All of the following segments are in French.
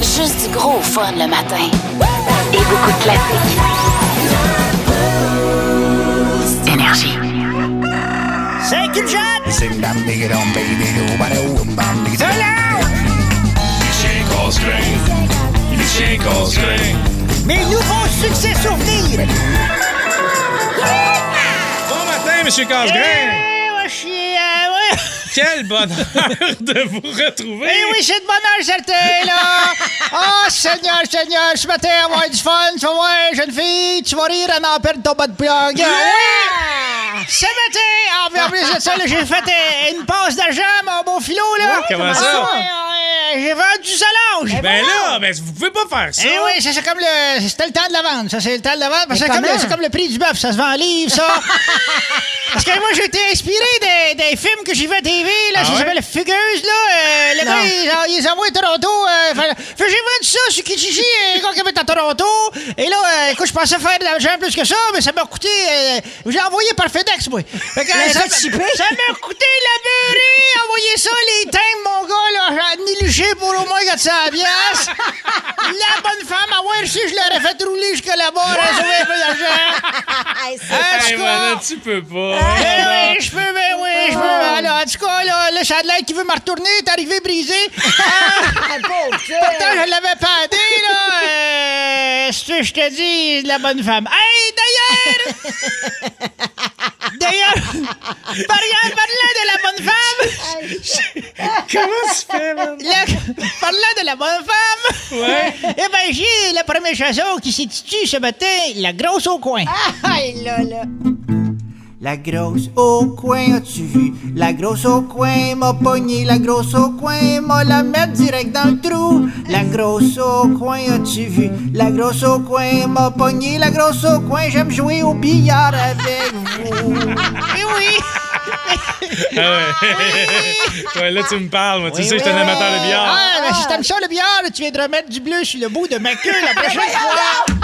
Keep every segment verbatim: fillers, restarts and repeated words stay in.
Juste du gros fun le matin. Et beaucoup de classiques. Énergie. C'est qu'une jeune! Sing that big it on baby do ba do bam big it. Lucien Casgrain. Lucien Casgrain. Mes nouveaux succès souvenirs! Bon matin, Monsieur Casgrain! Eh, moi, je suis... Euh, ouais. Quel bonheur de vous retrouver! Eh oui, c'est de bonheur certain, là! Oh, Seigneur, Seigneur, ce matin, on va avoir du fun, tu vas voir, jeune fille, tu vas rire en en perdre ton bas de plug. Yeah! Oui! Ce matin, en plus de ça, là, j'ai fait euh, une passe d'argent, mon beau philo, là. Oui, comment ça? Ah, ouais, ouais, j'ai vendu du Solange. Ben là, ben vous pouvez pas faire ça! Eh oui, ça, c'est comme le... C'était le temps de la vente, ça, c'est le temps de la vente, parce que c'est comme, comment? le- c'est comme le prix du bœuf, ça se vend en livre, ça. Parce que moi, j'ai été inspiré des, des films que j'ai vus à T V, là, Ah ça ouais? s'appelle Fugueuse, là. Euh, le Non. gars, il, il les envoie à Toronto. Euh, fait, fait, j'ai vendu ça sur Kijiji, un gars qui habite à Toronto. Et là, euh, écoute, je pensais faire de l'argent plus que ça, mais ça m'a coûté... Euh, j'ai envoyé par FedEx, moi. Fait que, Mais euh, ça, fait shipper? ça m'a coûté la beurrée, envoyer ça, les timbres, mon gars, là, j'en ai niluché pour au moins quatre cents piastres. La bonne femme, ah ouais, si je l'aurais fait rouler jusqu'à là-bas, elle aurait sauvé un peu d'argent. Hey, c'est- En Eh tout ben cas, là, tu peux pas! ben oui, je peux, ben oui, je peux. Alors, en tout cas, là, là ça a l'air qu'il veut me retourner, t'es arrivé brisé. Ah, pauvre kid. pourtant, je l'avais padé, là. Euh, ce que je te dis, de la bonne femme. Hey, d'ailleurs! D'ailleurs, parlant, parlant de la bonne femme, Comment tu fais, man? la- parlant de la bonne femme, Ouais. eh ben, j'ai le premier chasseur qui s'est tué ce matin, la grosse au coin. Aïe, là, là. La grosse au coin, as-tu vu? La grosse au coin m'a pogné, la grosse au coin m'a la mettre direct dans le trou. La grosse au coin, as-tu vu? La grosse au coin m'a pogné, la grosse au coin, j'aime jouer au billard avec vous. Eh oui! Ah ouais. Ouais, là, tu me parles, moi. Tu Oui, sais, je suis oui, un amateur de oui. billard. Ah, mais si t'aimes ça, le billard, là, tu viendras mettre du bleu sur le bout de ma queue la prochaine fois.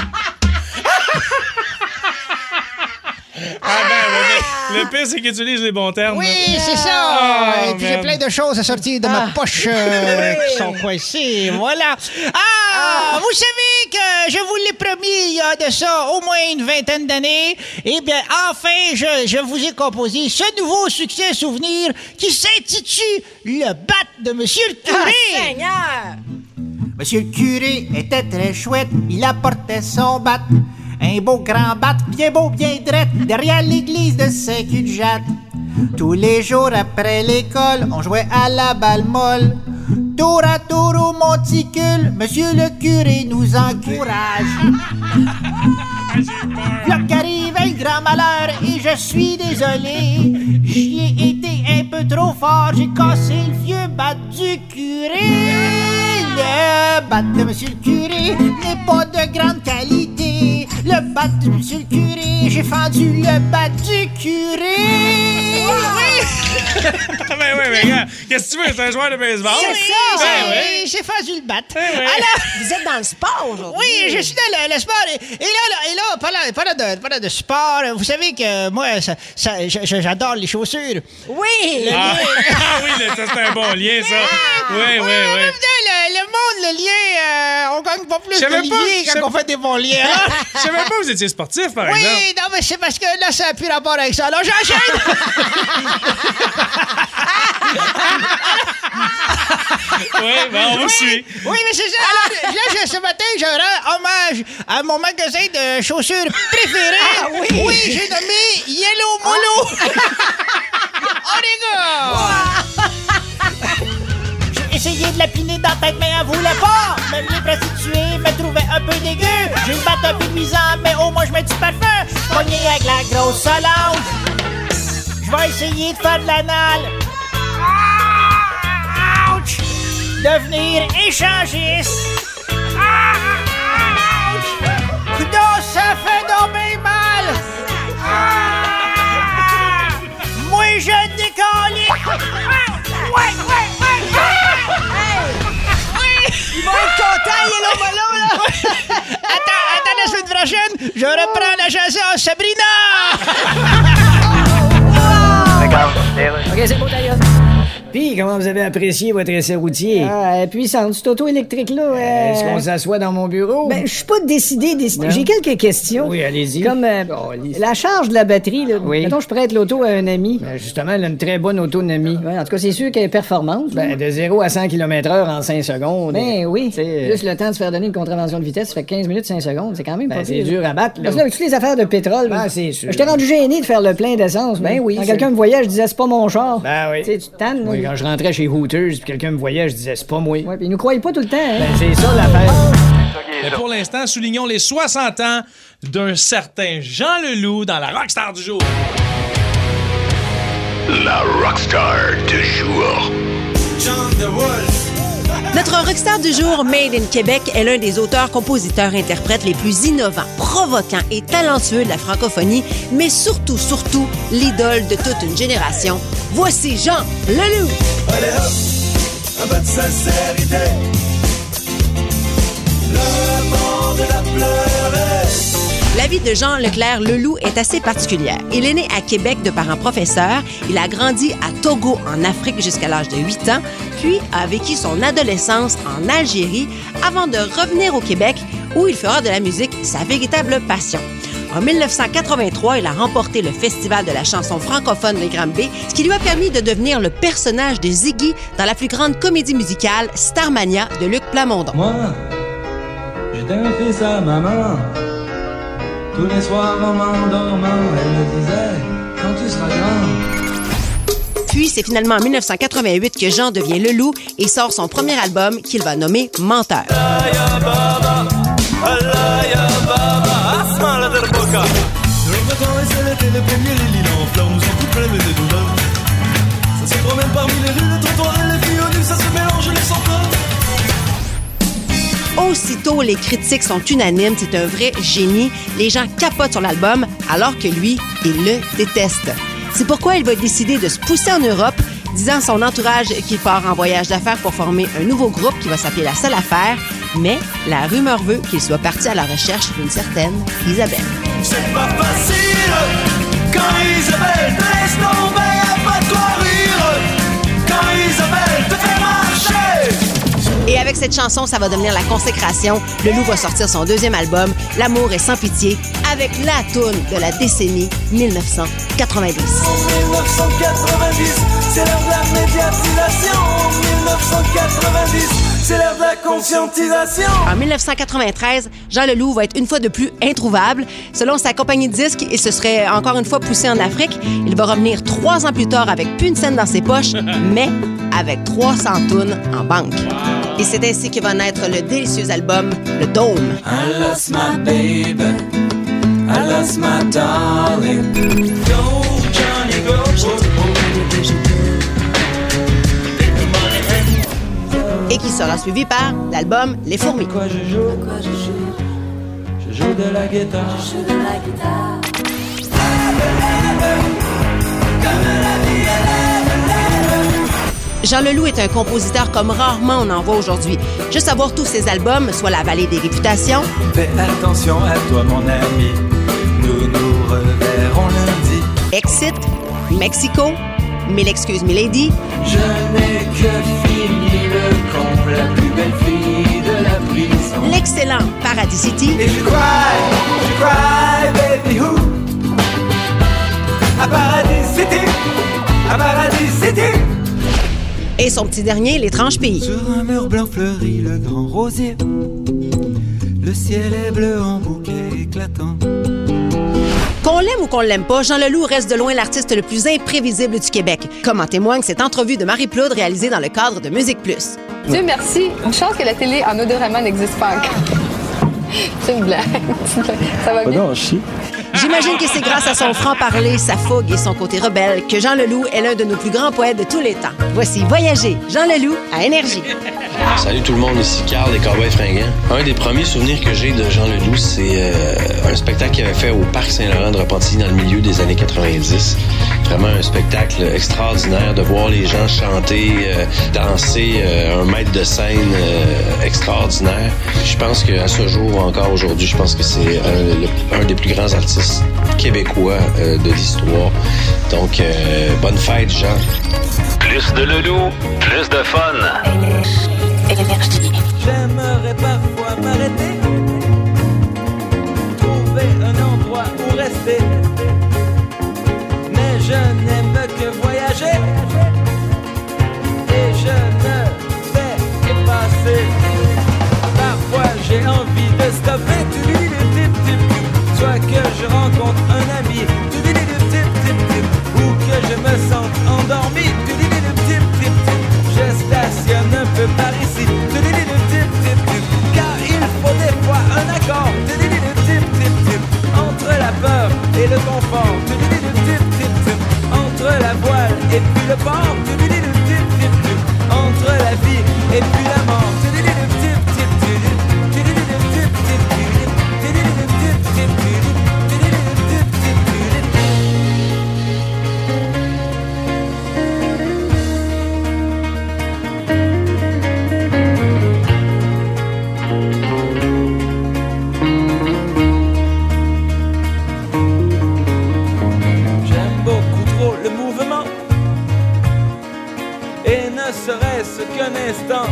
Ah ben, ben, ben, le pire, c'est qu'il utilise les bons termes. Oui, là. c'est ça. Oh, Et puis j'ai man. plein de choses à sortir de ma poche euh, qui sont coincées. Voilà. Ah, vous savez que je vous l'ai promis il y a de ça au moins une vingtaine d'années. Eh bien, enfin, je, je vous ai composé ce nouveau succès souvenir qui s'intitule Le bat de Monsieur le Ah, curé. Seigneur! Monsieur le curé était très chouette, il apportait son bat. Un beau grand bat, bien beau, bien drette, derrière l'église de Saint-Cul-de-Jatte. Tous les jours après l'école, on jouait à la balle molle. Tour à tour au monticule, monsieur le curé nous encourage. Là qu'arrive un grand malheur et je suis désolé. J'y ai été un peu trop fort, j'ai cassé le vieux bat du curé. Le bat de monsieur le curé n'est pas de grande qualité. Le bat de monsieur le curé, j'ai fendu le bat du curé. Ah ben oui, mais regarde, qu'est-ce que tu veux? C'est un joueur de baseball? C'est Oui, ça. c'est- Ben oui. j'ai fait du bat. Ben oui. Alors, Vous êtes dans le sport aujourd'hui. oui, je suis dans le, le sport. Et, et là, là, et là parlant, parlant de, parlant de sport, vous savez que moi, ça, ça, je- je- j'adore les chaussures. Oui! Ah, ah oui, là, ça, c'est un bon lien, ça. Oui, oui, En oui. même temps, le, le monde, le lien, euh, on gagne pas plus Je de savais pas, liens je quand on fait des bons liens. hein? Je savais pas que vous étiez sportif, par exemple. Oui, non, mais c'est parce que là, ça n'a plus rapport avec ça. Alors, j'enchaîne. Oui, ben, on vous suit. Oui, mais c'est ça. Alors, là, je- ce matin, je rends hommage à mon magasin de chaussures préféré. Ah oui. Oui, j'ai nommé Yellow Molo. Oh, les gars! J'ai essayé de la piner dans la tête, mais elle voulait pas. Même les prostituées me trouvaient un peu dégueu. J'ai une batte un peu luisant, mais au moins je mets du parfum. Pogné avec la grosse Solange. Je vais essayer de faire de l'anal. Ouch! Devenir échangiste. Ouch! Non, ça fait donc bien mal. Ah! Moi, je décolle. Ouais, ouais, ouais. Oui. Ils vont être contents, Yellow Molo, là! Attends, attends, la semaine prochaine, je reprends la chanson Sabrina. OK, c'est beau, d'ailleurs. Puis, comment vous avez apprécié votre essai routier? Ah, puissante, cette auto électrique-là. Euh... Est-ce qu'on s'assoit dans mon bureau? Ben, je suis pas décidé, décidé. Non? J'ai quelques questions. Oui, allez-y. Comme euh, Oh, allez-y. la charge de la batterie, là. Oui. Mettons, je prête l'auto à un ami. Ben, justement, elle a une très bonne autonomie. Ouais, en tout cas, c'est sûr qu'elle est performante. Ben, de zéro à cent kilomètres heure en cinq secondes. Ben oui. C'est Juste le temps de se faire donner une contravention de vitesse, ça fait quinze minutes, cinq secondes. C'est quand même Ben, pas c'est pire. dur à battre, là. Parce que là, avec toutes les affaires de pétrole, Ben, là, c'est sûr. je t'ai rendu gêné de faire le plein d'essence. Ben oui, Quand c'est- quelqu'un me voyait, je disais, c'est pas mon char. Ben oui. Tu sais, tu te tannes, là. Oui, quand je rentrais chez Hooters puis quelqu'un me voyait, je disais, c'est pas moi. Ouais, puis ils nous croyaient pas tout le temps, hein. Ben, c'est ça l'affaire. Mais pour l'instant, soulignons les soixante ans d'un certain Jean Leloup dans la Rockstar du jour. La Rockstar du jour. Notre rockstar du jour, Made in Québec, est l'un des auteurs, compositeurs, interprètes les plus innovants, provoquants et talentueux de la francophonie, mais surtout, surtout, l'idole de toute une génération. Voici Jean Leloup. Allez hop, un peu de sincérité. Le monde la pleurait. La vie de Jean Leclerc Leloup est assez particulière. Il est né à Québec de parents professeurs. Il a grandi à Togo, en Afrique, jusqu'à l'âge de huit ans, puis a vécu son adolescence en Algérie avant de revenir au Québec, où il fera de la musique sa véritable passion. En dix-neuf cent quatre-vingt-trois, il a remporté le Festival de la chanson francophone de Granby, ce qui lui a permis de devenir le personnage de Ziggy dans la plus grande comédie musicale Starmania de Luc Plamondon. Moi, j'étais un fils à maman. Tous les soirs en m'endormant, elle me disait, quand tu seras grand. Puis, c'est finalement en dix-neuf cent quatre-vingt-huit que Jean devient Leloup et sort son premier album qu'il va nommer Menteur. Aussitôt, les critiques sont unanimes, c'est un vrai génie. Les gens capotent sur l'album, alors que lui, il le déteste. C'est pourquoi il va décider de se pousser en Europe, disant à son entourage qu'il part en voyage d'affaires pour former un nouveau groupe qui va s'appeler La Seule Affaire. Mais la rumeur veut qu'il soit parti à la recherche d'une certaine Isabelle. C'est pas facile quand Isabelle te laisse tomber, y'a pas de quoi rire quand Isabelle te fait marcher. Et avec cette chanson, ça va devenir la consécration. Leloup va sortir son deuxième album, L'amour est sans pitié, avec la toune de la décennie dix-neuf cent quatre-vingt-dix. En dix-neuf cent quatre-vingt-dix, c'est l'heure de la médiatisation. En dix-neuf cent quatre-vingt-dix, c'est l'heure de la conscientisation. En dix-neuf cent quatre-vingt-treize, Jean Leloup va être une fois de plus introuvable. Selon sa compagnie de disques, il se serait encore une fois poussé en Afrique. Il va revenir trois ans plus tard avec plus une scène dans ses poches, mais avec trois cents tounes en banque. Et c'est ainsi que va naître le délicieux album Le Dôme. I lost my baby, I lost my darling. Go, Johnny, go. Et qui sera suivi par l'album Les Fourmis. Quoi je joue? Quoi je joue? Je joue de la guitare. Je joue de la guitare. Jean Leloup est un compositeur comme rarement on en voit aujourd'hui. Juste à voir tous ses albums, soit La Vallée des Réputations. Fais attention à toi, mon ami. Nous nous reverrons lundi. Exit, Mexico, Mille excuses, Milady. Je n'ai que fini le comble, la plus belle fille de la prison. L'excellent Paradis City. Et je cry, je cry, baby, who? À Paradis City, à Paradis City. Et son petit dernier, L'Étrange Pays. Sur un mur blanc fleuri, le grand rosier. Le ciel est bleu en bouquet éclatant. Qu'on l'aime ou qu'on l'aime pas, Jean Leloup reste de loin l'artiste le plus imprévisible du Québec, comme en témoigne cette entrevue de Marie Plourde réalisée dans le cadre de Musique Plus. Dieu merci, une chance que la télé en Odorama n'existe pas encore. C'est une blague. Ça va bien? J'imagine que c'est grâce à son franc-parler, sa fougue et son côté rebelle que Jean Leloup est l'un de nos plus grands poètes de tous les temps. Voici Voyager, Jean Leloup à Énergie. Salut tout le monde, ici Carl des Cowboys Fringants. Un des premiers souvenirs que j'ai de Jean Leloup, c'est euh, un spectacle qu'il avait fait au Parc Saint-Laurent de Repentigny dans le milieu des années quatre-vingt-dix. Vraiment un spectacle extraordinaire de voir les gens chanter, euh, danser, euh, un maître de scène euh, extraordinaire. Je pense qu'à ce jour, encore aujourd'hui, je pense que c'est un, le, un des plus grands artistes québécois euh, de l'histoire. Donc, euh, bonne fête, Jean. Plus de Leloup, plus de fun. J'aimerais parfois m'arrêter, trouver un endroit où rester, mais je n'aime que voyager et je ne fais que passer. Parfois j'ai envie de stopper, soit que je rencontre un ami, ou que je me sente endormi. Je stationne un peu par ici, car il faut des fois un accord entre la peur et le confort, entre la voile et puis le port, entre la vie et puis la mort. Serait-ce qu'un instant,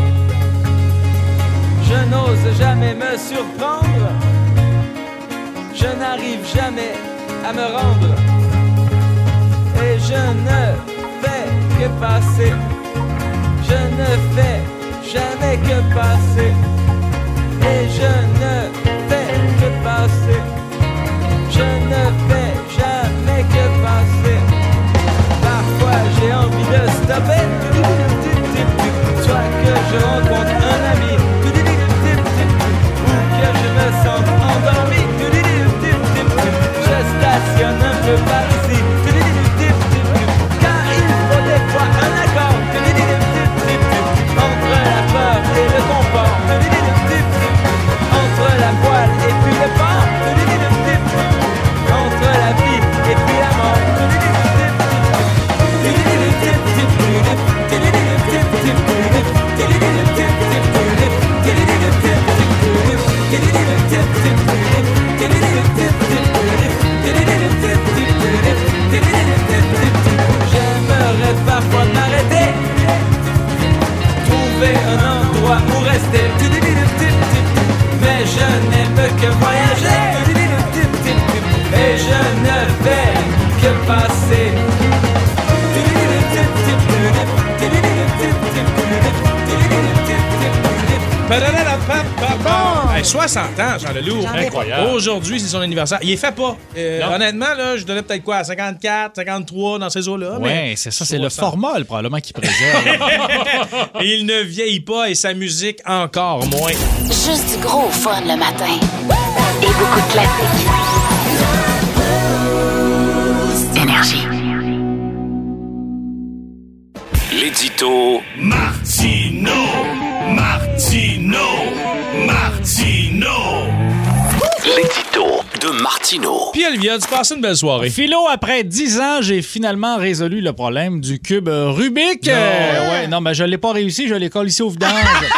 je n'ose jamais me surprendre, je n'arrive jamais à me rendre, et je ne fais que passer, je ne fais jamais que passer, et je ne fais que passer, je ne fais jamais que passer. Parfois j'ai envie de stopper, soit que je rencontre un ami, ou que je me sente endormi. Je stationne un peu par ici, car il faut des fois un accord entre la peur et le confort, entre la voile et puis le port, entre la vie et puis la mort. J'aimerais parfois m'arrêter, trouver un endroit où rester, mais je n'aime que voyager et je ne fais que passer. Bon. Hey, soixante ans, Jean Leloup. Incroyable. Aujourd'hui, c'est son anniversaire. Il est fait pas. Euh, honnêtement, là, je donnais peut-être quoi, cinquante-quatre, cinquante-trois dans ces eaux-là. Oui, c'est ça. C'est le formol, probablement, qui préserve. Il ne vieillit pas et sa musique encore moins. Juste du gros fun le matin. Et beaucoup de classiques. Énergie. L'édito Martino, Martino, Martino. L'édito de Martino. Puis Olivia, tu passes une belle soirée. Philo, après dix ans, j'ai finalement résolu le problème du cube Rubik. Non, euh, ouais, non mais je l'ai pas réussi, je l'ai collé ici au vidange.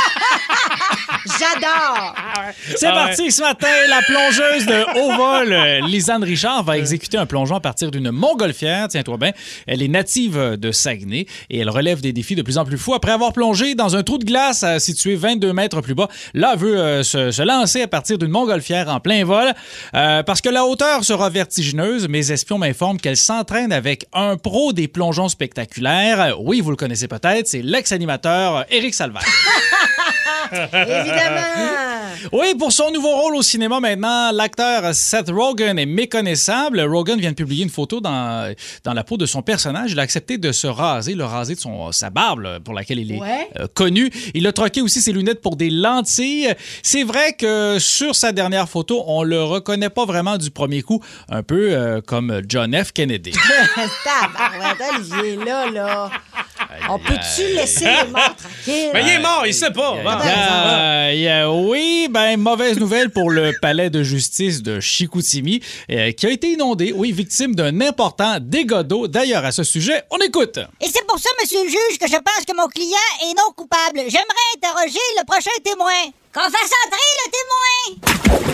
J'adore! C'est ah parti ouais. Ce matin, la plongeuse de haut vol, Lisanne Richard, va exécuter un plongeon à partir d'une montgolfière. Tiens-toi bien, elle est native de Saguenay et elle relève des défis de plus en plus fous. Après avoir plongé dans un trou de glace situé vingt-deux mètres plus bas, là, elle veut euh, se, se lancer à partir d'une montgolfière en plein vol. Euh, parce que la hauteur sera vertigineuse, mes espions m'informent qu'elle s'entraîne avec un pro des plongeons spectaculaires. Oui, vous le connaissez peut-être, c'est l'ex-animateur Éric Salvaire. Évidemment! Oui, pour son nouveau rôle au cinéma maintenant, l'acteur Seth Rogen est méconnaissable. Rogen vient de publier une photo dans, dans la peau de son personnage. Il a accepté de se raser, le raser de son, sa barbe, pour laquelle il est ouais. euh, connu. Il a troqué aussi ses lunettes pour des lentilles. C'est vrai que sur sa dernière photo, on le reconnaît pas vraiment du premier coup, un peu euh, comme John F. Kennedy. Tabarouette, Olivier, là, là. On peut-tu laisser les morts tranquilles? Mais il est mort, il sait pas. Ah, ben, y a- oui, ben, mauvaise nouvelle pour le palais de justice de Chicoutimi, euh, qui a été inondé, oui, victime d'un important dégât d'eau. D'ailleurs, à ce sujet, on écoute. Et c'est pour ça, monsieur le juge, que je pense que mon client est non coupable. J'aimerais interroger le prochain témoin. Qu'on fasse entrer le témoin!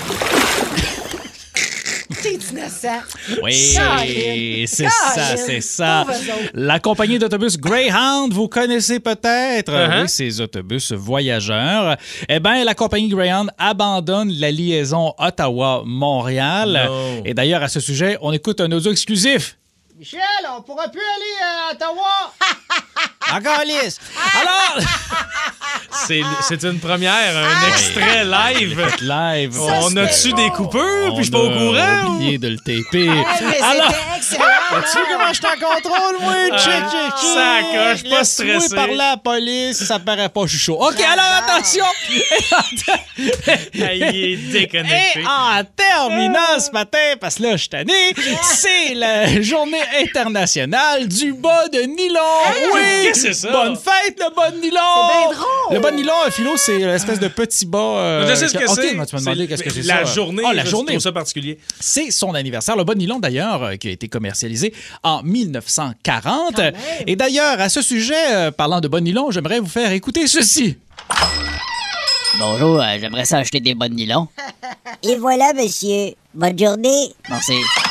T'es innocent. Oui, Caroline. c'est ça, Caroline. c'est ça. Pauvres autres. La compagnie d'autobus Greyhound, vous connaissez peut-être, Uh-huh. oui, ces autobus voyageurs. Eh bien, la compagnie Greyhound abandonne la liaison Ottawa-Montréal. No. Et d'ailleurs, à ce sujet, on écoute un audio exclusif. Michel, on pourra plus aller à Ottawa. Encore lisse. Alors, C'est, c'est une première, un extrait live. live. On a-tu des coupures, puis je suis pas au On courant? a ou- oublié de le taper. mais Alors, c'était excellent. as-tu vu comment je suis en contrôle, moi? Ah, Check, check, check. ça coche, pas Laisse-moi stressé. parler à la police, ça paraît pas, je suis chaud. OK, alors attention. Ah, il est déconnecté. Et en terminant ce matin, parce que là, je suis tanné, c'est la journée internationale du bas de nylon. Oui! Qu'est-ce que c'est ça? Bonne fête, le bas de nylon! C'est bien drôle. Le bas de nylon, Philo, c'est l'espèce de petit bas... euh, Je sais ce que OK, c'est. moi, tu m'as demandé qu'est-ce que c'est La ça. journée, Ah, la je journée. trouve ça particulier. C'est son anniversaire. Le bas de nylon, d'ailleurs, euh, qui a été commercialisé en mille neuf cent quarante. Et d'ailleurs, à ce sujet, euh, parlant de bas de nylon, j'aimerais vous faire écouter ceci. Bonjour, euh, j'aimerais ça acheter des bas de nylon. Et voilà, monsieur. Bonne journée. Merci.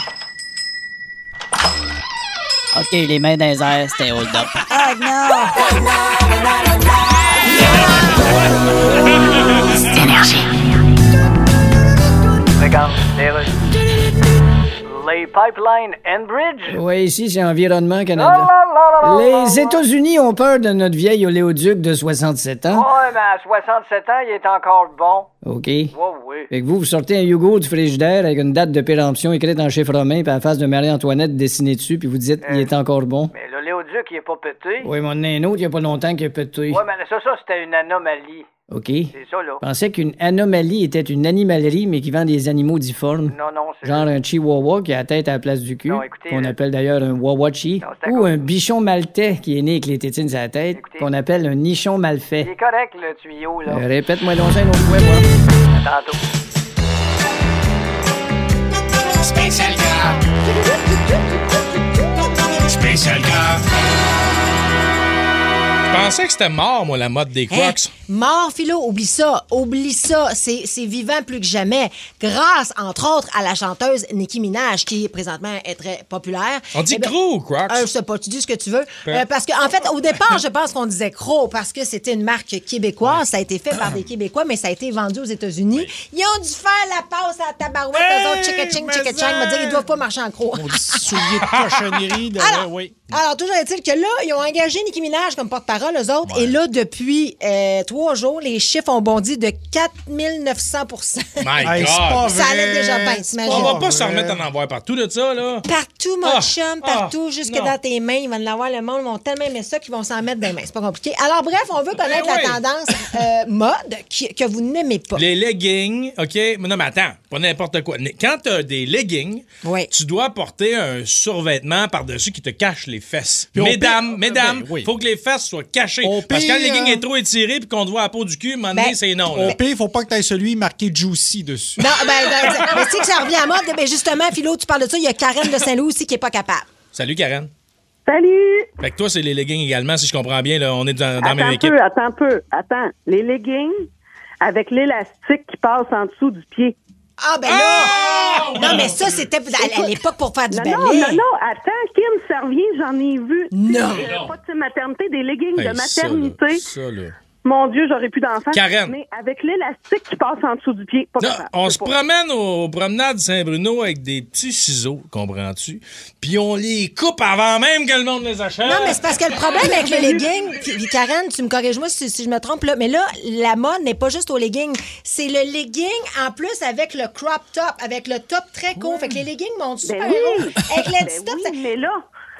OK, les mains dans les airs, c'était hold up. Oh non! Énergie. Regarde, les Russes. Les pipelines Enbridge. Oui, ici, c'est Environnement Canada. Les États-Unis ont peur de notre vieil oléoduc de soixante-sept ans. Ouais, mais à soixante-sept ans, il est encore bon. OK. Ouais, oui. Fait que vous, vous sortez un Hugo du frigidaire avec une date de péremption écrite en chiffre romain puis la face de Marie-Antoinette dessinée dessus, puis vous dites il est encore bon. Mais l'oléoduc, il est pas pété. Oui, mais on en a un autre il y a pas longtemps qui a pété. Ouais, mais ça, ça, c'était une anomalie. OK. C'est ça, là. Je pensais qu'une anomalie était une animalerie, mais qui vend des animaux difformes. Non, non, c'est... Genre un chihuahua qui a la tête à la place du cul, Non, écoutez, qu'on là- appelle d'ailleurs un wawachi, Non, c'est ou d'accord. un bichon maltais qui est né avec les tétines sur la tête, qu'on appelle un nichon mal Il fait. est correct, le tuyau, là. Euh, Répète-moi donc ça une autre fois, moi. À tantôt. Spécial gars. Spécial gars. Je pensais que c'était mort, moi, la mode des Crocs. Hein? Mort, Philo, oublie ça, oublie ça. C'est, c'est vivant plus que jamais. Grâce, entre autres, à la chanteuse Nicki Minaj, qui présentement est très populaire. On dit Eh ben, Crocs ou Crocs? Euh, je sais pas, tu dis ce que tu veux. Peu. Euh, parce qu'en en fait, au départ, je pense qu'on disait Crocs parce que c'était une marque québécoise. Ça a été fait par des Québécois, mais ça a été vendu aux États-Unis. Ils ont dû faire la passe à la tabarouette. Hey, eux autres, chicka-ching, mais chicka-chang. ça- Me dire, ils doivent pas marcher en crocs. On dit soulier de cochonnerie. De... Alors, oui. Alors, toujours est-il que là, ils ont engagé Nicki Minaj comme porte-parole, eux autres. Et là, depuis euh, trois jours, les chiffres ont bondi de quatre mille neuf cents pour cent. My Hey, God! c'est pas Ça allait vrai. déjà bien, C'est t'imagines? On va pas pas se vrai. remettre à en voir partout de ça, là. Partout, mon Ah, chum, ah, partout, jusque non. dans tes mains. Ils vont l'avoir, le monde. Ils vont tellement aimer ça qu'ils vont s'en mettre des mains. C'est pas compliqué. Alors, bref, on veut connaître Ben la oui. tendance euh, mode qui- que vous n'aimez pas. Les leggings, OK? Mais non, mais attends, pas n'importe quoi. Quand t'as des leggings, Oui. tu dois porter un survêtement par-dessus qui te cache les fesses. Puis au Mesdames, pire- mesdames, ben oui. faut que les fesses soient cachées. Au Parce que quand le pire, legging euh, est trop étiré puis qu'on te voit la peau du cul, à un moment donné, Ben, c'est non. là. Au pire, faut pas que tu aies celui marqué Juicy dessus. Non, ben, ben, mais tu sais que ça revient à mode. Ben, justement, Philo, tu parles de ça. Il y a Karen de Saint-Louis aussi qui est pas capable. Salut, Karen. Salut! Fait que toi, c'est les leggings également, si je comprends bien. Là, on est dans, dans la Attends même un équipe. peu, attends un peu. Attends. Les leggings avec l'élastique qui passe en dessous du pied. Ah, ben là! Non, mais ça, c'était à, à l'époque pour faire du Non, ballet. non, non, non, attends, Kim, ça revient, j'en ai vu. Non. Euh, pas de maternité, des leggings Hey, de ça, là, maternité. ça, là. Mon Dieu, j'aurais plus d'enfants. Karen. Mais avec l'élastique qui passe en dessous du pied, pas Non, capable. on C'est se pas- promène aux promenades Saint-Bruno avec des petits ciseaux, comprends-tu? Puis on les coupe avant même que le monde les achète. Non, mais c'est parce que le problème avec les leggings, puis puis Karen, tu me corriges-moi si, si je me trompe, là, mais là, la mode n'est pas juste aux leggings. C'est le legging en plus avec le crop top, avec le top très court. Fait que les leggings montent super Ben haut. oui. Avec le Ben petit top, oui, ça- mais là,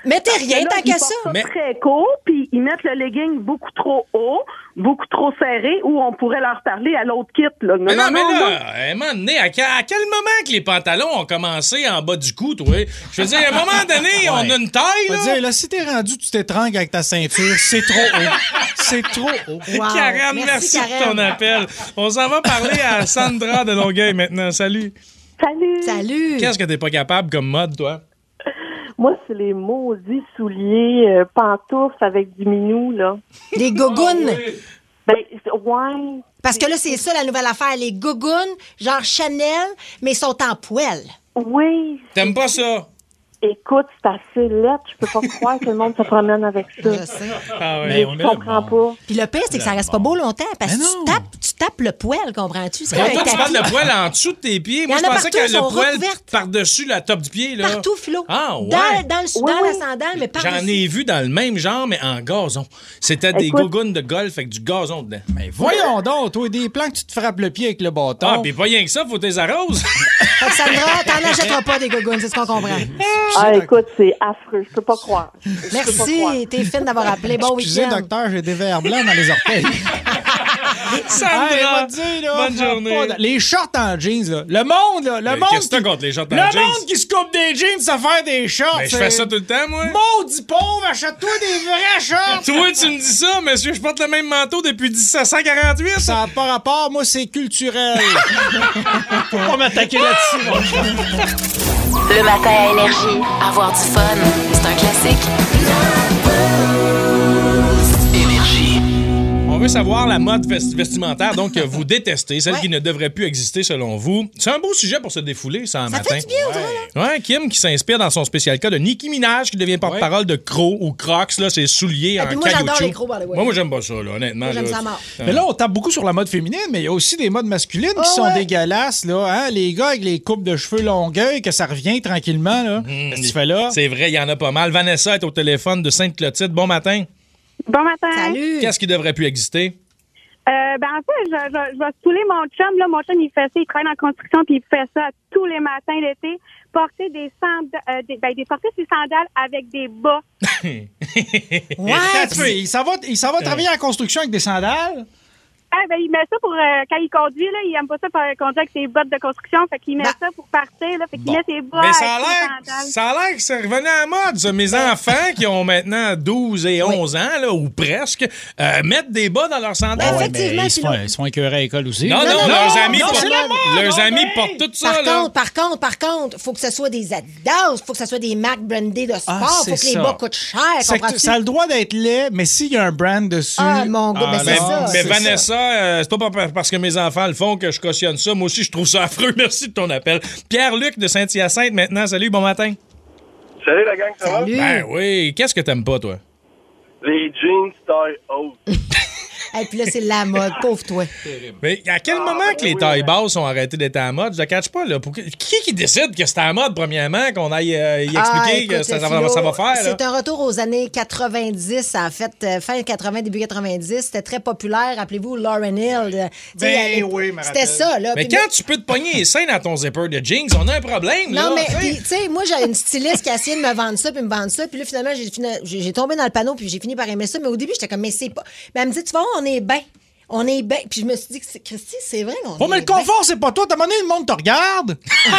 Mettez rien Là, tant ils qu'à portent ça. ça très court, puis ils mettent le legging beaucoup trop haut, beaucoup trop serré, où on pourrait leur parler à l'autre kit. Là. Mais non, mais là, à un moment donné, à quel, à quel moment que les pantalons ont commencé en bas du cou, toi? Je veux dire, à un moment donné, on a une taille, Je là. veux dire, là, si t'es rendu, tu t'étrangles avec ta ceinture, c'est trop haut. C'est trop haut. Wow. Karen, merci, Merci, de ton Karen. appel. On s'en va parler à Sandra de Longueuil maintenant. Salut. Salut! Salut! Qu'est-ce que t'es pas capable comme mode, toi? Moi, c'est les maudits souliers euh, pantoufles avec du minou, là. Les gougounes. Ben, c'est- ouais. Parce que là, c'est ça la nouvelle affaire. Les gougounes, genre Chanel, mais ils sont en poêle. Oui. T'aimes pas ça? Écoute, c'est assez laid. Je peux pas croire que le monde se promène avec ça. Je sais. Ah Mais je comprends pas. Puis le pire, c'est que ça reste pas beau longtemps parce que tu tapes, tu tapes le poêle, comprends-tu? C'est Mais comme toi, un tu parles tapis. de poêle en dessous de tes pieds. Il y Moi, en je a pensais partout, que elles le sont poêle recouvertes. par-dessus la top du pied, là. Partout, Philo. Ah, ouais. Dans, dans, le, Oui, dans oui. la sandale, mais par J'en ai vu dans le même genre, mais en gazon. C'était des Écoute. gougounes de golf avec du gazon dedans. Mais voyons donc, toi, des plans que tu te frappes le pied avec le bâton. Ah, pis pas rien que ça, faut tes arroses. Fait que Sandra, t'en achèteras pas des gougounes, c'est ce qu'on comprend. Ah, écoute, c'est affreux. Je peux pas croire. Je peux pas croire. Merci, t'es fine d'avoir appelé. Bon Excusez, week-end. docteur, j'ai des verres blancs dans les orteils. Sandra, Hey, on va te dire, là, bonne journée. pas de- Les shorts en jeans, là. Le monde, là. Le Mais monde. qu'est-ce que t'as qui- contre les shorts en Le jeans? monde qui se coupe des jeans, ça fait des shorts. Ben, je fais ça tout le temps, moi. Maudit pauvre, achète-toi des vrais shorts. Toi, tu me dis ça, monsieur, je porte le même manteau depuis dix-sept cent quarante-huit. Ça n'a pas rapport, moi, c'est culturel. Faut pas m'attaquer là-dessus, mon cher. Le matin à Énergie, avoir du fun, c'est un classique. Énergie. On veut savoir la mode vest- vestimentaire, donc que vous détestez, celle qui ne devrait plus exister selon vous. C'est un beau sujet pour se défouler, ça, en Ça matin. fait du bien, ouais. Ouais, Kim qui s'inspire dans son spécial cas de Nicki Minaj qui devient porte-parole de Crocs ou Crocs, là, ses souliers Ah, en puis moi, j'adore caoutchouc. les Crocs, by the way. Moi, moi, j'aime pas ça, là, honnêtement. Moi, j'aime là. ça à mort. Mais là, on tape beaucoup sur la mode féminine, mais il y a aussi des modes masculines qui Oh, sont ouais. dégueulasses, là. Hein? Les gars avec les coupes de cheveux longueuil, que ça revient tranquillement, là. Qu'est-ce que tu fais là? C'est vrai, il y en a pas mal. Vanessa est au téléphone de Sainte-Clotilde. Bon matin. Bon matin. Salut. Qu'est-ce qui devrait plus exister? Euh, ben, en fait, je, je, je vais saouler mon chum. Là, mon chum, il fait ça. Il travaille en construction, puis il fait ça tous les matins l'été. Porter des sandales, euh, des, ben, des, porter ses sandales avec des bas. Ouais. Attends un petit peu, il s'en va, il s'en va travailler en construction avec des sandales? Ah, ben, il met ça pour, euh, quand il conduit, là, il aime pas ça pour conduire avec ses bottes de construction. Fait qu'il met Ben. ça pour partir, là. Fait qu'il Bon. met ses bas Mais avec ça a ses l'air, sandales. ça a l'air que ça revenait à la mode, ça. Mes enfants qui ont maintenant douze et onze ans, là, ou presque, euh, mettent des bas dans leurs sandales. Ben, effectivement, ils, se font, Philo. ils se font écœurer à l'école aussi. Non, non, non, leurs non, amis non, portent, c'est la mode, leurs non, amis mais- portent tout ça, Par là. contre, par contre, par contre, faut que ce soit des Adidas, faut que ce soit des marques brandées de sport, Ah, faut c'est que les ça. bas coûtent cher, C'est que comprends-tu? ça a le droit d'être laid, mais s'il y a un brand dessus. Ah, mon gars, ben, c'est Mais, ça. mais c'est Vanessa, euh, c'est pas par- parce que mes enfants le font que je cautionne ça. Moi aussi, je trouve ça affreux. Merci de ton appel. Pierre-Luc de Saint-Hyacinthe, maintenant. Salut, bon matin. Salut la gang, ça Salut. Ben oui. Qu'est-ce que t'aimes pas, toi? va? Les jeans taille haute. Et puis là, c'est la mode, pauvre toi. Mais à quel moment que les tailles basses ont arrêté d'être à la mode? Je ne catch pas, là. Pour que- Qui qui décide que c'est à la mode, premièrement, qu'on aille euh, y expliquer Ah, que écoute, ça, ça Philo, va, ça va faire, là? C'est un retour aux années quatre-vingt-dix. Ça a fait euh, fin quatre-vingts, début quatre-vingt-dix. C'était très populaire. Rappelez-vous, Lauryn Hill. euh, tu sais, Ben à l'époque, oui, me c'était rappelle. ça, là. Mais Puis- quand tu peux te pogner les seins dans ton zipper de jeans, on a un problème, là. Non, mais, tu sais. puis, tu sais, moi, j'ai une styliste qui a essayé de me vendre ça, puis me vendre ça. Puis là, finalement, j'ai, fini- j'ai, j'ai tombé dans le panneau, puis j'ai fini par aimer ça. Mais au début, j'étais comme, mais c'est pas. Mais elle me dit, tu vois, on est bien. On est bien. Puis je me suis dit, que c'est- Christy, c'est vrai qu'on Oh, mais est le confort, c'est pas toi. T'as donné, le monde te regarde.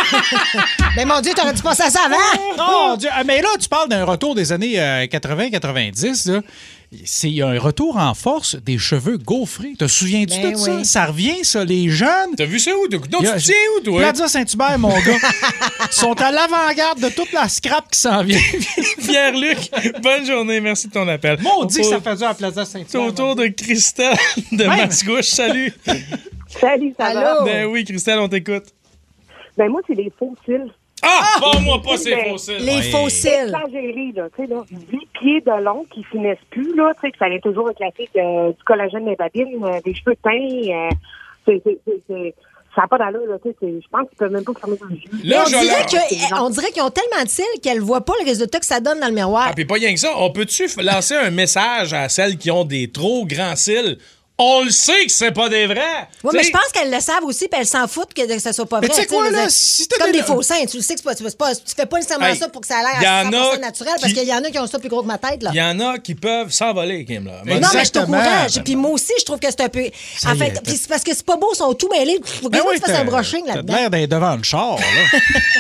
Mais mon Dieu, t'aurais dû penser à ça avant? Oh, Dieu. Ah, mais là, tu parles d'un retour des années euh, quatre-vingts quatre-vingt-dix. Là. C'est il y a un retour en force des cheveux gaufrés. Te souviens-tu Ben de ça? oui. Ça revient, ça, les jeunes. T'as vu ça où? Non, tu Il y a- te tiens où, toi? Plaza Saint-Hubert, mon gars. Ils sont à l'avant-garde de toute la scrap qui s'en vient. Pierre-Luc, bonne journée. Merci de ton appel. Maudit que Au- ça fait dur à Plaza C'est Saint-Hubert. au tour de Christelle de Ouais. Mascouche. Salut. Salut, ça va? Allô? Ben oui, Christelle, on t'écoute. Ben, moi, c'est les faux cils. Ah! Pas moi, pas ces Ben, fossiles. Les fossiles. Exagéré, là, tu sais, là, dix pieds de long qui finissent plus, là, tu sais, que ça allait toujours avec la classique euh, du collagène des babines, euh, des cheveux teints, euh, c'est, c'est, c'est, c'est- ça n'a pas d'allure, là, tu sais, c'est- je pense qu'ils peuvent même pas fermer les yeux. Mais Là, on, je dirait leur- que, on dirait qu'ils ont tellement de cils qu'elles voient pas le résultat que ça donne dans le miroir. Ah, puis pas rien que ça. On peut-tu f- lancer un message à celles qui ont des trop grands cils? On le sait que c'est pas des vrais. Oui, T'sais, mais je pense qu'elles le savent aussi, puis elles s'en foutent que ça soit pas Mais vrai. tu sais quoi, je veux là, dire, si c'est t'as comme des- des faux seins. Tu le sais que c'est pas, c'est pas, tu fais pas nécessairement Hey, ça pour que ça a l'air y à en cent pour cent a naturel, parce qui- qu'il y en a qui ont ça plus gros que ma tête, là. il y en a qui peuvent s'envoler, Kim. Là. Non, mais je suis au Exactement. courant. Je- Puis moi aussi, je trouve que c'est un peu. Ça En y fait, est, puis c'est parce que c'est pas beau, ils sont tout mêlés. Faut que Ben tu oui, fasses un t'as- brushing t'as là-dedans. l'air d'être devant le char, là.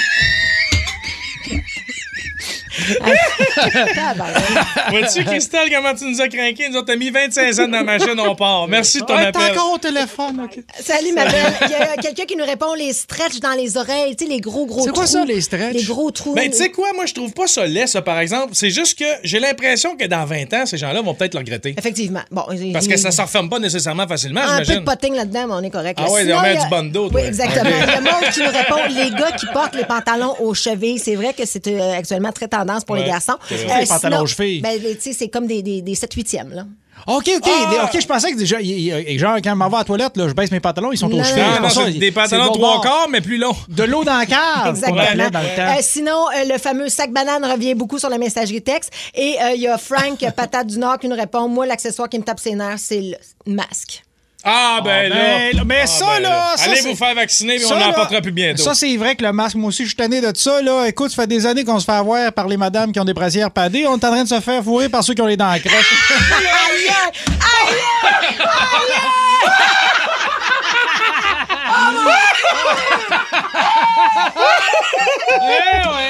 Vois-tu, Christelle, comment tu nous as craqué? Nous autres, t'as mis vingt-cinq ans dans la machine, on part. Merci de ton Ouais, appel. t'es encore au téléphone, OK. Salut, ma belle. Il y a quelqu'un qui nous répond les stretch dans les oreilles, tu sais, les gros, gros C'est trous. quoi ça, les stretch? Les gros trous. Ben, tu sais quoi, moi, je trouve pas ça laid, ça, par exemple. C'est juste que j'ai l'impression que dans vingt ans, ces gens-là vont peut-être le regretter. Effectivement. Bon, Parce que ça se referme pas nécessairement facilement, un peu j'imagine. de potting là-dedans, mais on est correct. Ah là. ouais, Sinon, on met il y a- du bando, Oui, toi. exactement. Ok. Il y a Maud qui nous répond les gars qui portent les pantalons aux chevilles. C'est vrai que c'est euh, actuellement très tendance pour Ouais, les garçons. c'est vrai. Les pantalons sinon, aux chevilles. Ben, les- tu sais, c'est comme des, des, des sept huitièmes, là. OK, OK. Ah! des- OK, je pensais que déjà, il- il- genre, quand je m'en vais à la toilette, là, je baisse mes pantalons, ils sont Non, aux cheveux. non, Non, C'est non, pour ça, c'est il- des pantalons c'est le trois bon quarts, mais plus longs. De l'eau dans la cave. Exactement. Pour aller dans le temps. Euh, sinon, euh, le fameux sac banane revient beaucoup sur la messagerie texte. Et euh, il y a Frank, Patate du Nord, qui nous répond moi, l'accessoire qui me tape ses nerfs, c'est le masque. Ah, ben, Ah, là. ben, mais Ah, ça, ben, là, ça, Allez c'est- vous faire vacciner, mais on Ça, n'en là, portera plus bientôt. Ça, c'est vrai que le masque, moi aussi, je suis tanné de ça. Là. Écoute, ça fait des années qu'on se fait avoir par les madames qui ont des brassières padées. On est en train de se faire fourrer par ceux qui ont les dents crèches. Aïe, aïe, aïe, aïe, Eh ouais.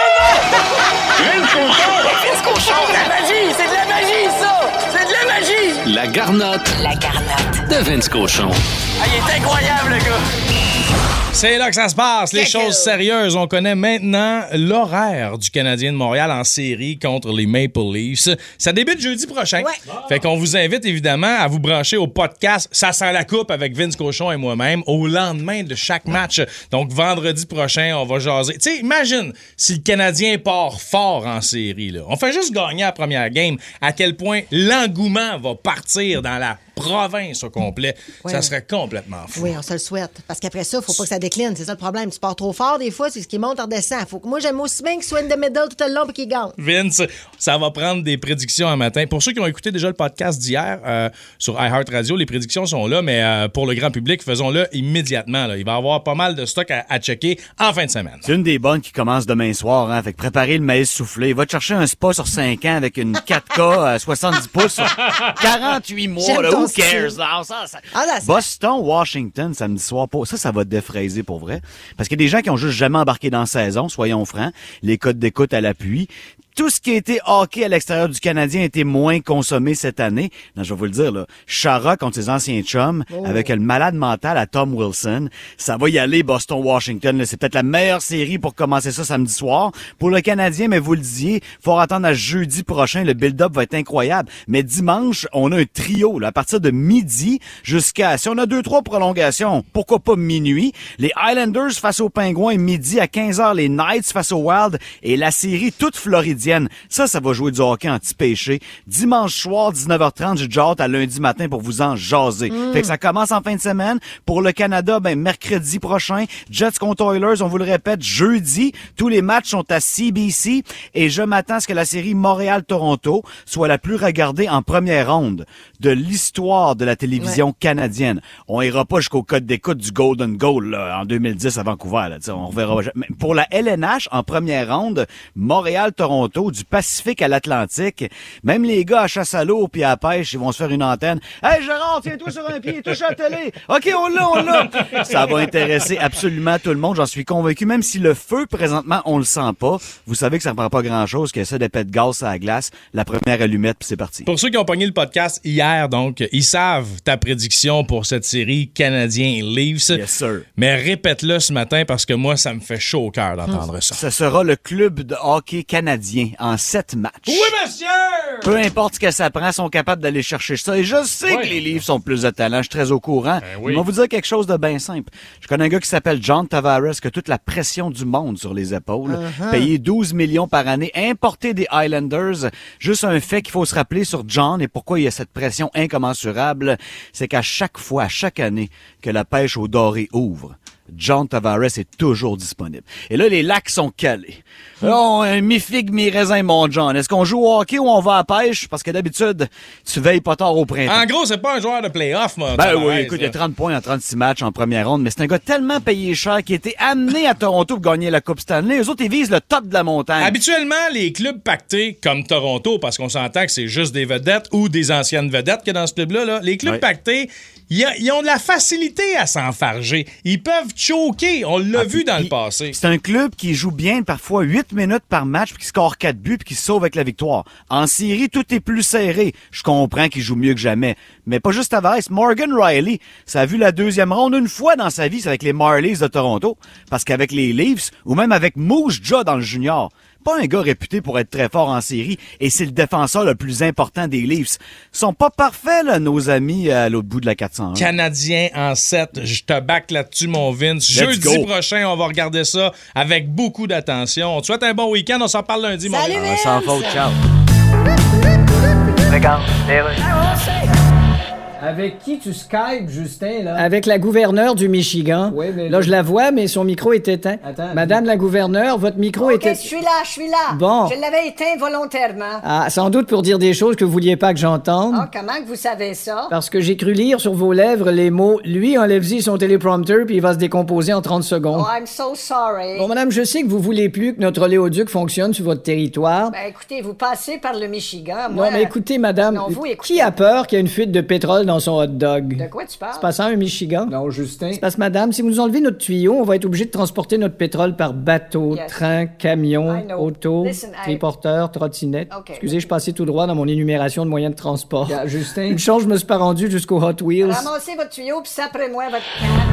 Vince Cochon. La magie! C'est de la magie, ça! C'est de la magie! La garnotte La garnotte. de Vince Cochon. Ah, il est incroyable, le gars! C'est là que ça se passe, les choses sérieuses. On connaît maintenant l'horaire du Canadien de Montréal en série contre les Maple Leafs. Ça débute jeudi prochain. Ouais. Fait qu'on vous invite évidemment à vous brancher au podcast Ça sent la coupe avec Vince Cochon et moi-même au lendemain de chaque match. Donc vendredi prochain, on va jaser. Tu sais, imagine si le Canadien part fort en série. Là. On fait juste gagner la première game. À quel point l'engouement va partir dans la province au complet. Ouais. Ça serait complètement fou. Oui, on se le souhaite. Parce qu'après ça, il faut pas que ça décline. C'est ça le problème. Tu pars trop fort, des fois, c'est ce qui monte, redescend. Faut que moi, j'aime aussi bien qu'il soit in the middle tout le long et qu'il gagne. Vince, ça va prendre des prédictions un matin. Pour ceux qui ont écouté déjà le podcast d'hier euh, sur iHeartRadio, les prédictions sont là, mais euh, pour le grand public, faisons-le immédiatement. Là. Il va y avoir pas mal de stock à, à checker en fin de semaine. C'est une des bonnes qui commence demain soir, hein. Fait que préparer le maïs soufflé. Va te chercher un spa sur cinq ans avec une quatre K à soixante-dix pouces sur quarante-huit mois, J'aime là. ton Who style. cares, là? Ça, ça- Ah, là, ça- Boston, Washington, samedi soir. Pas... Ça, ça va te défraiser pour vrai. Parce qu'il y a des gens qui ont juste jamais embarqué dans la saison, soyons francs. Les codes d'écoute à l'appui. Tout ce qui a été hockey à l'extérieur du Canadien a été moins consommé cette année. Non, je vais vous le dire, là. Chara contre ses anciens chums, Oh. avec le malade mental à Tom Wilson. Ça va y aller, Boston-Washington. là. C'est peut-être la meilleure série pour commencer ça samedi soir. Pour le Canadien, mais vous le disiez, faut attendre à jeudi prochain. Le build-up va être incroyable. Mais dimanche, on a un trio, là, à partir de midi jusqu'à, si on a deux, trois prolongations, pourquoi pas minuit. Les Islanders face aux Pingouins, midi à quinze heures, les Knights face aux Wild et la série toute floridienne. Ça, ça va jouer du hockey anti-péché. Dimanche soir, dix-neuf heures trente, j'ai déjà hâte à lundi matin pour vous en jaser. Mm. Fait que ça commence en fin de semaine. Pour le Canada, ben, mercredi prochain, Jets contre Oilers, on vous le répète, jeudi. Tous les matchs sont à C B C et je m'attends à ce que la série Montréal-Toronto soit la plus regardée en première ronde de l'histoire de la télévision Ouais. canadienne. On ira pas jusqu'au code d'écoute du Golden Goal, là, en deux mille dix à Vancouver, là. T'sais, on reverra. Mais pour la L N H, en première ronde, Montréal-Toronto, du Pacifique à l'Atlantique, même les gars à chasse à l'eau puis à la pêche, ils vont se faire une antenne. Hey, Gérard, tiens-toi sur un pied, touche à la télé. OK, on l'a, on l'a. Ça va intéresser absolument tout le monde, j'en suis convaincu. Même si le feu, présentement, on le sent pas, vous savez que ça ne prend pas grand-chose, que ça d'épée de gaz à la glace, la première allumette, puis c'est parti. Pour ceux qui ont pogné le podcast hier, donc, ils savent ta prédiction pour cette série Canadien-Leafs. Yes, sir. Mais répète-le ce matin parce que moi, ça me fait chaud au cœur d'entendre ça. Ce sera le club de hockey canadien en sept matchs. Oui, monsieur! Peu importe ce que ça prend, ils sont capables d'aller chercher ça. Et je sais Oui. que les Leafs sont plus de talent, je suis très au courant. oui. Je vais vous dire quelque chose de bien simple. Je connais un gars qui s'appelle John Tavares, qui a toute la pression du monde sur les épaules. Uh-huh. Payé douze millions par année, importé des Islanders. Juste un fait qu'il faut se rappeler sur John et pourquoi il y a cette pression incommensurable, c'est qu'à chaque fois, à chaque année, que la pêche au doré ouvre, John Tavares est toujours disponible. Et là, les lacs sont calés. Oh, mi-figue, mi-raisin, mon John. Est-ce qu'on joue au hockey ou on va à la pêche? Parce que d'habitude, tu veilles pas tard au printemps. En gros, c'est pas un joueur de play-off, moi. Ben oui, écoute, il y a trente points en trente-six matchs en première ronde, mais c'est un gars tellement payé cher qui a été amené à Toronto pour gagner la Coupe Stanley. Eux autres, ils visent le top de la montagne. Habituellement, les clubs pactés, comme Toronto, parce qu'on s'entend que c'est juste des vedettes ou des anciennes vedettes que dans ce club-là, là, les clubs Ouais. pactés, ils ils ont de la facilité à s'enfarger. Ils peuvent choquer. On l'a Ah, vu puis- dans le puis passé. C'est un club qui joue bien parfois huit minutes par match puis qui score quatre buts puis qui se sauve avec la victoire. En série, tout est plus serré. Je comprends qu'il joue mieux que jamais. Mais pas juste Tavares. Morgan Riley, ça a vu la deuxième ronde une fois dans sa vie, c'est avec les Marlies de Toronto. Parce qu'avec les Leafs ou même avec Moose Jaw dans le junior, pas un gars réputé pour être très fort en série et c'est le défenseur le plus important des Leafs. Ils sont pas parfaits, là, nos amis à l'autre bout de la quatre cent un. Canadien en sept. Je te back là-dessus, mon Vince. Let's Jeudi go. prochain, on va regarder ça avec beaucoup d'attention. On te souhaite un bon week-end. On s'en parle lundi, mon Salut, Vince. Vince! Sans faute, ciao. Regarde, les rues. Avec qui tu Skype, Justin, là? Avec la gouverneure du Michigan. Oui, mais... Là, je la vois, mais son micro est éteint. Attends. Madame la gouverneure, votre micro Ok, est éteint. je suis là, je suis là. Bon. Je l'avais éteint volontairement. Ah, sans doute pour dire des choses que vous vouliez pas que j'entende. Ah, comment que vous savez ça? Parce que j'ai cru lire sur vos lèvres les mots « Lui, enlève-y son téléprompteur, puis il va se décomposer en trente secondes. Oh, I'm so sorry. Bon, madame, je sais que vous voulez plus que notre oléoduc fonctionne sur votre territoire. Ben, écoutez, vous passez par le Michigan. Non, Moi, mais écoutez, madame, Non, vous, écoutez. qui a peur qu'il y ait une fuite de pétrole dans son hot dog? De quoi tu parles? C'est pas ça, un Michigan? Non, Justin. C'est parce que, madame, si vous nous enlevez notre tuyau, on va être obligé de transporter notre pétrole par bateau, Yes. train, camion, I know. auto, Listen, I- triporteur, trottinette. OK. Excusez, je passais tout droit dans mon énumération de moyens de transport. Justin. Une chance, je me suis pas rendu jusqu'au Hot Wheels. Ramassez votre tuyau, puis après moi votre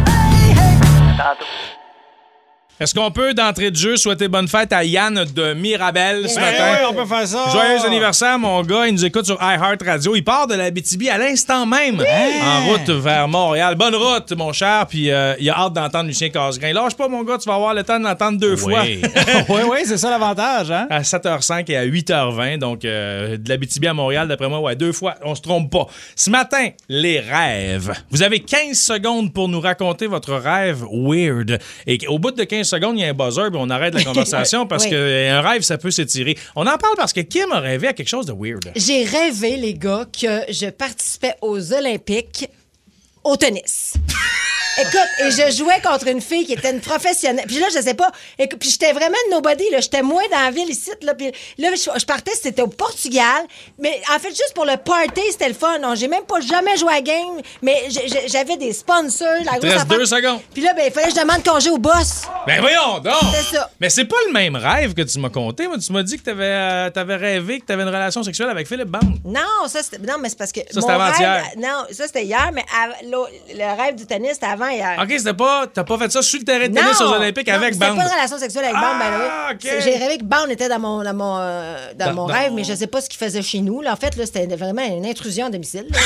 Tantôt. Est-ce qu'on peut, d'entrée de jeu, souhaiter bonne fête à Yann de Mirabel ce Ben matin? oui, on peut faire ça. Joyeux anniversaire, mon gars. Il nous écoute sur iHeartRadio. Il part de la l'Abitibi à l'instant même, en route vers Montréal. Bonne route, mon cher. Puis euh, il a hâte d'entendre Lucien Casgrain. Lâche pas, mon gars. Tu vas avoir le temps de l'entendre deux fois. Oui, oui, oui, c'est ça l'avantage, hein? À sept heures cinq et à huit heures vingt. Donc, euh, de l'Abitibi à Montréal, d'après moi, ouais, deux fois. On se trompe pas. Ce matin, les rêves. Vous avez quinze secondes pour nous raconter votre rêve weird. Et au bout de quinze secondes, il y a un buzzer, puis on arrête la conversation parce Oui. qu'un rêve, ça peut s'étirer. On en parle parce que Kim a rêvé à quelque chose de weird. J'ai rêvé, les gars, que je participais aux Olympiques au tennis. Écoute, et je jouais contre une fille qui était une professionnelle. Puis là, je sais pas. Écoute, puis j'étais vraiment une nobody, là. J'étais moins dans la ville ici, là. Puis là, je, je partais, c'était au Portugal. Mais en fait, juste pour le party, c'était le fun. Non, j'ai même pas jamais joué à la game. Mais j'- j'- j'avais des sponsors. La Il te grosse reste affaire. deux secondes. Puis là, ben, il fallait que je demande congé au boss. Ben voyons donc! C'est ça. Mais c'est pas le même rêve que tu m'as conté. Moi, tu m'as dit que t'avais euh, t'avais rêvé que t'avais une relation sexuelle avec Philippe Bande. Non, ça c'était non mais c'est parce que Ça, mon c'était avant-hier. rêve, non, ça c'était hier mais av- l'au- le rêve du tennis c'était avant hier. OK, c'était pas... T'as pas fait ça sur le terrain de tennis Non! aux Olympiques Non, avec c'était Bande. pas une relation sexuelle avec Bande, ben oui. Ah, OK. C'est- J'ai rêvé que Bande était dans mon dans mon euh, dans Dans- mon dans- rêve, mais je sais pas ce qu'il faisait chez nous. Là, en fait, là, c'était vraiment une intrusion à domicile. là.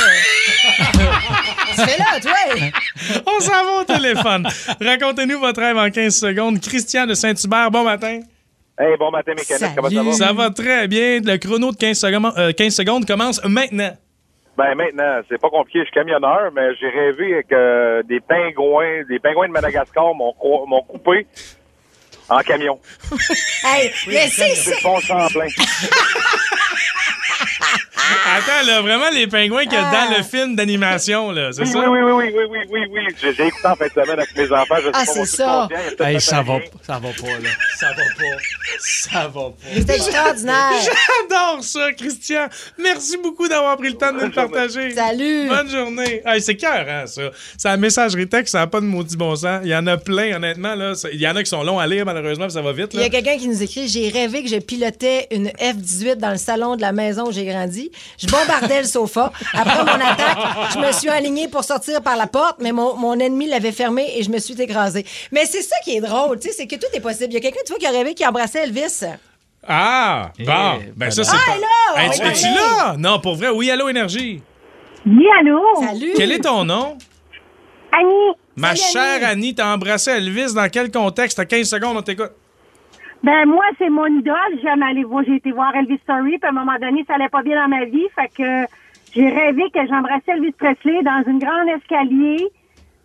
Tu fais là, toi. On s'en va au téléphone. Racontez-nous votre rêve en quinze secondes. Christian de Saint-Hubert, bon matin. Hey, bon matin, mécanique. Comment ça va? Ça va très bien. Le chrono de quinze secondes, euh, quinze secondes commence maintenant. Ben maintenant, c'est pas compliqué, je suis camionneur, mais j'ai rêvé que euh, des pingouins, des pingouins de Madagascar m'ont co- m'ont coupé en camion. Hey, mais c'est C'est le pont Champlain. Attends, là, vraiment les pingouins qu'il y a Ah. dans le film d'animation, là, c'est Oui, ça? oui, oui, oui, oui, oui, oui, oui. J'ai j'ai écouté en fin de semaine avec mes enfants. Je sais Ah, pas, c'est mon ça. subconscient, il y a peut-être Hey, fait ça un va, lien. ça va pas, là. Ça va pas. Ça va pas. C'était extraordinaire. J'adore ça, Christian. Merci beaucoup d'avoir pris le temps de nous le partager. Salut. Bonne journée. Hey, c'est cœur, hein, ça. C'est la messagerie texte, ça n'a pas de maudit bon sens. Il y en a plein, honnêtement. Là. C'est- Il y en a qui sont longs à lire, malheureusement, puis ça va vite. Il y Là. a quelqu'un qui nous écrit « J'ai rêvé que je pilotais une F dix-huit dans le salon de la maison où j'ai grandi. Je bombardais le sofa. Après mon attaque, je me suis alignée pour sortir par la porte, mais mon, mon ennemi l'avait fermée et je me suis écrasée. » Mais c'est ça qui est drôle, tu sais, c'est que tout est possible. Il y a quelqu'un, tu vois, qui a rêvé qui embrassait Elvis. Ah, bon. Eh, Ben ça, ben c'est Ah, pas... là, Hey, on tu va es-tu aller. là? Non, pour vrai. Oui, allô, Énergie. Oui, allô? Salut. Quel est ton nom? Annie, Ma Salut, chère Annie. Annie, t'as embrassé Elvis. Dans quel contexte? T'as quinze secondes, on t'écoute. ben moi, c'est mon idole. J'aime aller voir, j'ai été voir Elvis Story, puis à un moment donné, ça allait pas bien dans ma vie, fait que j'ai rêvé que j'embrassais Elvis Presley dans une grande escalier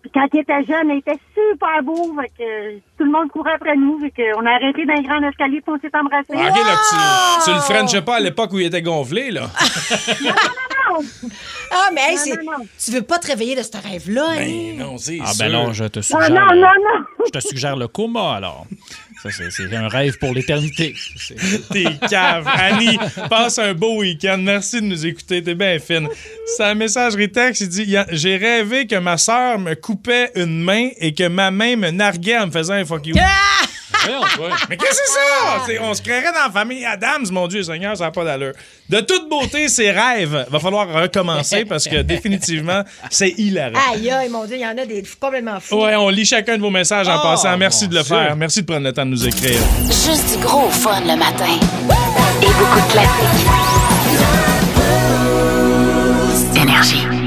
Puis quand il était jeune, il était super beau. Fait que euh, tout le monde courait après nous. Fait que on a arrêté d'un grand escalier puis on s'est embrassés. Ah, OK, là, tu, tu le frenchais pas à l'époque où il était gonflé, là. Non, non, non. Ah, mais hey, Non, c'est... non, non. tu veux pas te réveiller de ce rêve-là, hein? Ben non, c'est Ah, sûr. ben non, je te Non, suggère. non, non, non. Je te suggère le coma, alors. Ça, c'est, c'est un rêve pour l'éternité. C'est... T'es cave. Annie, passe un beau week-end. Merci de nous écouter. T'es bien fine. C'est un messagerie texte. Il dit y a- j'ai rêvé que ma sœur me coupait une main et que ma main me narguait en me faisant un fuck you. Mais qu'est-ce que c'est ça? C'est- on se créerait dans la famille Adams, mon Dieu Seigneur, ça n'a pas d'allure. De toute beauté, ces rêves, va falloir recommencer parce que définitivement, c'est hilarant. Aïe, aïe, mon Dieu, il y en a des complètement fous. Ouais, on lit chacun de vos messages en Oh, passant. Merci mon de le Dieu. faire. Merci de prendre le temps de nous écrire. Juste du gros fun le matin. Et beaucoup de classiques. Énergie.